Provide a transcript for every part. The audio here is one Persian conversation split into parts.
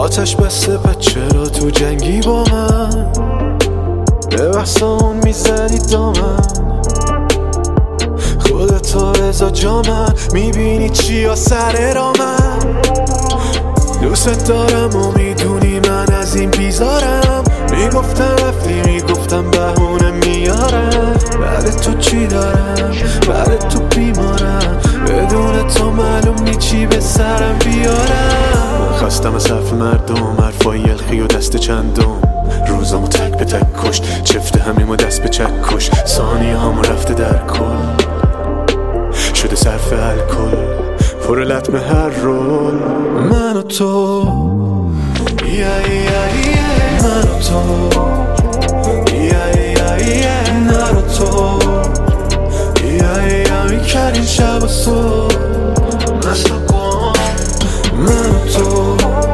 آتش بسته پس چرا تو جنگی با من؟ به بحثمون میزدی دامن خودتو رضا جامن میبینی چی یا سر را من دوست دارم و میدونی من از این بیزارم میگفتم رفتی میگفتم بهونه میارم بعد تو چی دارم بعد تو بیمارم بدون تو معلوم نی چی به سرم بیارم من خستم از حرف مردم حرفای یلخی و دست چندم روزامو تک به تک کشت چفته همیم و دست به چک کش ثانیه همو رفته در کل شده صرف الکل پر لطمه هر رول من و تو من و تو من و تو میکردیم شب و صبح من و تو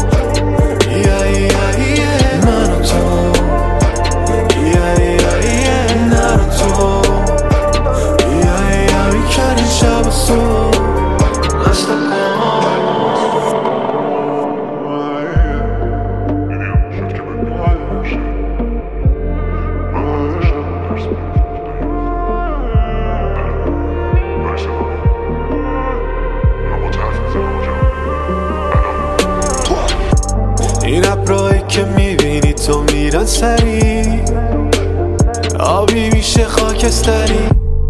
من و تو من و تو میکردیم شب و صبح این ابرایی که میبینی تو میرن سری آبی میشه خاکستری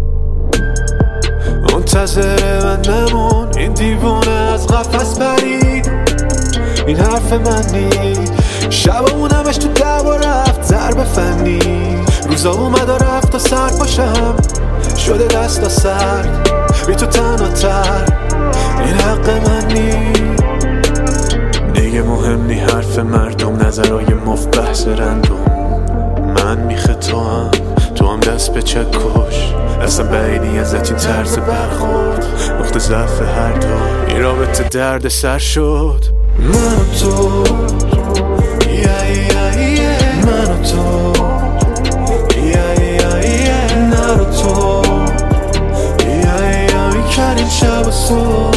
منتظر من نمون این دیوونه از قفس برید این حرف من نی شبمون همش تو دعوا رفت ضرب فنی روزا اومد و رفت و سر پاشم شده دست و سرد بی تو تنها تر این حق من نی دیگه مهم نی حرف مردم نظرهای مفت بحث رندوم من میخه تو هم دست به چک کش اصلا بعیدی ازت این طرز برخورد نقطه ضعف هر دو این رابطه درد سر شد من و تو من و تو من و تو میکردیم شب و صبح